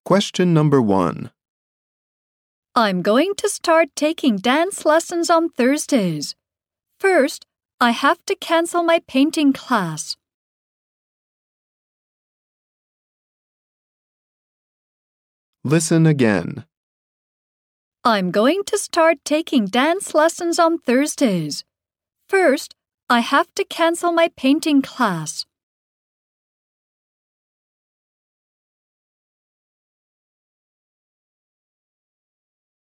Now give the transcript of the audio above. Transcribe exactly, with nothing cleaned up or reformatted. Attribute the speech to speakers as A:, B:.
A: Question number one.
B: I'm going to start taking dance lessons on Thursdays. First, I have to cancel my painting class.
A: Listen again.
B: I'm going to start taking dance lessons on Thursdays. First, I have to cancel my painting class.